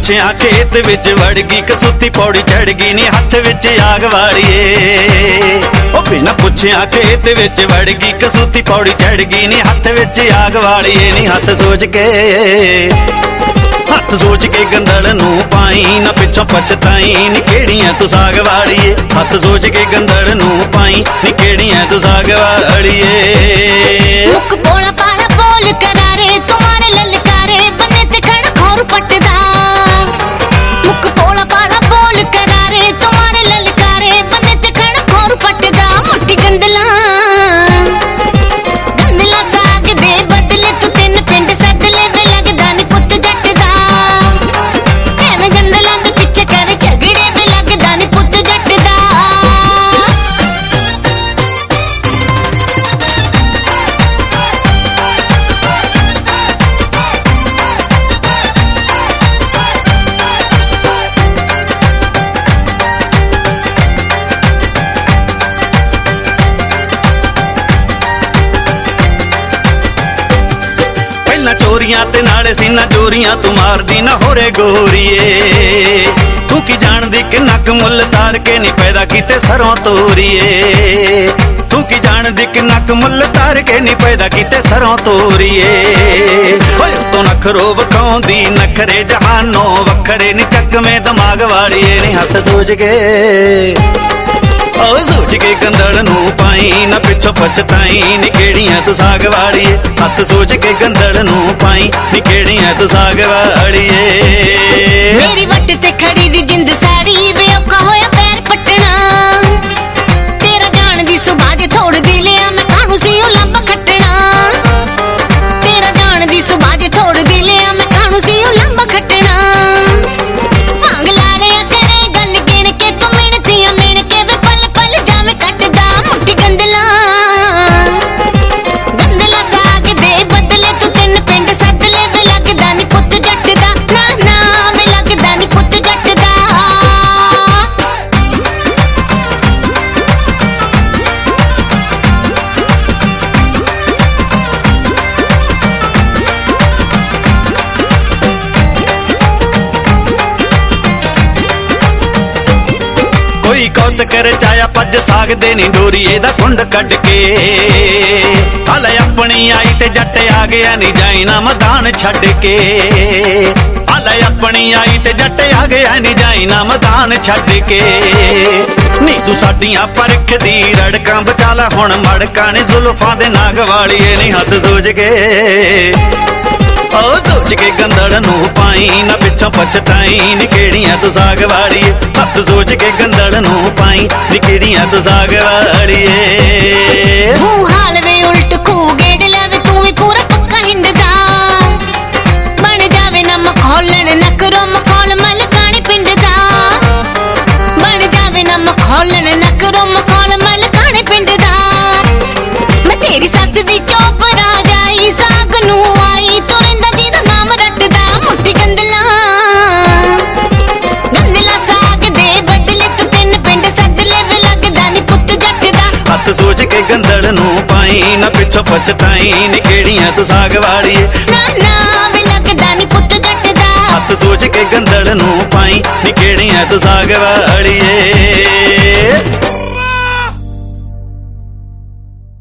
ਪੁੱਛਿਆ ਖੇਤ ਵਿੱਚ ਵੜ ਗਈ ਕਸੂਤੀ ਪੌੜੀ ਚੜ ਗਈ ਨੀ ਹੱਥ ਵਿੱਚ ਆਗ ਵਾਲੀਏ। ਉਹ ਬਿਨਾਂ ਪੁੱਛਿਆ ਖੇਤ ਵਿੱਚ ਵੜ ਗਈ ਕਸੂਤੀ ਪੌੜੀ ਚੜ ਗਈ ਨੀ ਹੱਥ ਵਿੱਚ ਆਗ ਵਾਲੀਏ। ਨੀ ਹੱਥ ਸੋਚ ਕੇ ਗੰਦਲ ਨੂੰ ਪਾਈ ਨਾ ਪਿੱਛੋਂ ਪਛਤਾਈ ਨੀ ਕਿਹੜੀਆਂ ਤੂੰ ਸਾਗ ਵਾਲੀਏ। ਹੱਥ ਸੋਚ ਕੇ ਗੰਦਲ ਨੂੰ ਪਾਈ ਨੀ ਕਿਹੜੀਆਂ ਤੂੰ ਸਾਗ ਵਾਲੀਏ। ਮੁੱਕ ਬੋਲਾ ਪਾਲਾ ਬੋਲ ਕਰਾਰੇ ਤੁਮਾਰੇ ਲਲਕਾਰੇ ਬੰਨੇ ਤੇ ਖੜ ਖੋਰ ਪੱਟਦਾ। ਮੁੱਕ ਬੋਲਾ ਪਾਲਾ ਬੋਲ ਕਰਾਰੇ ਤੁਮਾਰੇ ਲਲਕਾਰੇ ਬੰਨੇ ਤੇ ਖੜ ਖੋਰ ਪੱਟਦਾ। ਮੁੱਠੀ ਗੰਦਲਾ ਸਾਗ ਦੇ ਬਦਲੇ ਤੂੰ ਤਿੰਨ ਪਿੰਡ ਸੱਦ ਲੈ ਵੇ ਲੱਗਦਾ ਨੀ ਪੁੱਤ ਜੱਟ ਦਾ। ਐਵੇਂ ਗੰਦਲਾਂ ਦੇ ਪਿੱਛੇ ਕਰ ਝਗੜੇ ਵੇ ਲੱਗਦਾ ਨੀ ਪੁੱਤ ਜੱਟ ਦਾ। ਚੋਰੀਆਂ ਤੇ ਨਾਲੇ ਸੀਨਾ ਚੋਰੀਆਂ ਤੂੰ ਮਾਰਦੀ ਨਾ ਹੋਰੇ ਗੋਰੀਏ। ਤੂੰ ਕੀ ਜਾਣਦੀ ਕਿੰਨਾ ਕੁ ਮੁੱਲ ਤਾਰ ਕੇ ਨੀ ਪੈਦਾ ਕੀਤੇ ਸਰੋਂ ਤੋਰੀਏ। ਤੂੰ ਕੀ ਜਾਣਦੀ ਕਿੰਨਾ ਕੁ ਮੁੱਲ ਤਾਰ ਕੇ ਨੀ ਪੈਦਾ ਕੀਤੇ ਸਰੋਂ ਤੋਰੀਏ। ਓਏ ਤੂੰ ਨਖਰੋ ਵਿਖਾਉਂਦੀ ਨਖਰੇ ਜਹਾਨੋਂ ਵੱਖਰੇ ਨੀ ਚੱਕਵੇਂ ਦਿਮਾਗ ਵਾਲੀਏ। ਨੀ ਹੱਥ ਸੋਚ ਕੇ ਗੰਦਲ ਨੂੰ ਪਾਈ ਨਾ ਪਿੱਛੋਂ ਪਛਤਾਈ ਨੀ ਕਿਹੜੀਆਂ ਤੂੰ ਸਾਗ ਵਾਲੀਏ। ਹੱਥ ਸੋਚ ਕੇ ਗੰਦਲ ਨੂੰ ਪਾਈ ਨੀ ਕਿਹੜੀਆਂ ਤੂੰ ਸਾਗ ਵਾਲੀਏ। ਮੇਰੀ ਵੱਟ ਤੇ ਖੜੀ ਦੀ ਜਿੰਦ ਸਾੜੀ ਵੇ ਔਖਾ ਹੋਇਆ ਪੈਰ ਪੱਟਣਾ। ਤੇਰਾ ਜਾਣ ਦੀ ਸੁਭਾਜ ਥੋੜ ਦੀ ਲਿਆ ਮੈਂ ਕਾਹਨੂੰ ਸੀ ਉਹ ਲੰਬ ਖੱਟਣਾ। ਤੇਰਾ ਜਾਣ ਦੀ ਸੁਭਾਜ ਥੋੜ ਦੀ ਲਿਆ ਮੈਂ ਕਾਹਨੂੰ ਸੀ ਉਹ ਲੰਬ ਖੱਟਣਾ। ਮੰਗ ਲਾ ਲਿਆ ਕਰੇ ਗੱਲ ਗਿਣ ਕੇ ਤੂੰ ਮਿਣਤੀਆਂ ਮਿਣ ਕੇ ਵੇ ਪਲ ਪਲ ਜਾਵੇਂ ਕੱਟਦਾ। ਮੁੱਠੀ ਗੰਦਲਾ ਸਾਗ ਦੇ ਬਦਲੇ ਤੂੰ ਤਿੰਨ ਪਿੰਡ ਸੱਦ ਲੈ ਵੇ ਲੱਗਦਾ ਨੀ ਪੁੱਤ ਜੱਟ ਦਾ। ਨਾ ਨਾ ਵੇ ਲੱਗਦਾ ਨੀ ਪੁੱਤ ਜੱਟ ਦਾ। ਕੋਈ ਕੌਤ ਕਰ ਚਾਇਆ ਪੱਜ ਸਾਗ ਦੇ ਨੀ ਡੋਰੀ ਇਹਦਾ ਕੁੰਡ ਕੱਢ ਕੇ। ਹਲੇ ਆਪਣੀ ਆਈ ਤੇ ਜੱਟ ਆ ਗਿਆ ਨੀ ਜਾਈ ਨਾ ਮੈਦਾਨ ਛੱਡ ਕੇ। ਹਲੇ ਆਪਣੀ ਆਈ ਤੇ ਜੱਟ ਆ ਗਿਆ ਨੀ ਜਾਈ ਨਾ ਮੈਦਾਨ ਛੱਡ ਕੇ। ਨੀ ਤੂੰ ਸਾਡੀਆਂ ਪਰਖ ਦੀ ਰੜਕਾਂ ਬਚਾ ਲੈ ਹੁਣ ਮੜਕਾਂ ਨੇ ਜ਼ੁਲਫਾਂ ਦੇ ਨਾਗ ਵਾਲੀਏ। ਨੀ ਹੱਥ ਸੋਚ ਕੇ ਗੰਦਲ ਨੂੰ ਪਾਈ ਨਾ ਪਿੱਛੋਂ ਪਛਤਾਈ ਨੀ ਕਿਹੜੀਆਂ ਤੂੰ ਸਾਗ ਵਾਲੀਏ। ਹੱਥ ਸੋਚ ਕੇ ਗੰਦਲ ਨੂੰ ਪਾਈ ਨੀ ਕਿਹੜੀਆਂ ਤੂੰ ਸਾਗ ਵਾਲੀਏ। ਤੂੰ ਹਾਲ ਵੇ ਉਲਟ ਖੂ ਗੇੜ ਲੈਵੇ ਤੂੰ ਵੀ ਪੂਰਾ ਪੱਕਾ ਹਿੰਡਦਾ। ਬਣ ਜਾਵੇ ਨਾ ਮਖੌਲਣ ਨਕਰੋ ਮਖੌਲ ਮਲਕਾਣੀ ਪਿੰਡ ਦਾ। ਬਣ ਜਾਵੇ ਨਾ ਮਖੌਲਣ ਨਕਰੋ ਮਖੌਲ ਮਲਕਾਣੀ ਪਿੰਡ ਦਾ। ਮੈਂ ਤੇਰੀ ਸੱਸ ਦੀ ਚੋਪਰਾ ਜਾਈ ਸਾਗ ਨੂੰ ਆਈ ਤੁਰਿੰਦਾ ਜਿਹਦਾ ਨਾਮ ਰੱਟਦਾ। ਮੁੱਠੀ ਗੰਦਲਾ ਸਾਗ ਦੇ ਬਦਲੇ ਤੂੰ ਤਿੰਨ ਪਿੰਡ ਸੱਦ ਲੈ ਵੇ ਲੱਗਦਾ ਨੀ ਪੁੱਤ ਜੱਟ ਦਾ। ਹੱਥ ਸੋਚ ਕੇ ਗੰਦਲ ਨੂੰ ਪਾਈ ਨਾ ਪਿੱਛੋਂ ਪਛਤਾਈ ਨੀ ਕਿਹੜੀਆਂ ਤੂੰ ਸਾਗ ਵਾਲੀਏ। ਨਾ ਨਾ ਵੇ ਲੱਗਦਾ ਨੀ ਪੁੱਤ ਜੱਟ ਦਾ। ਹੱਥ ਸੋਚ ਕੇ ਗੰਦਲ ਨੂੰ ਪਾਈ ਨੀ ਕਿਹੜੀਆਂ ਤੂੰ ਸਾਗ ਵਾਲੀਏ।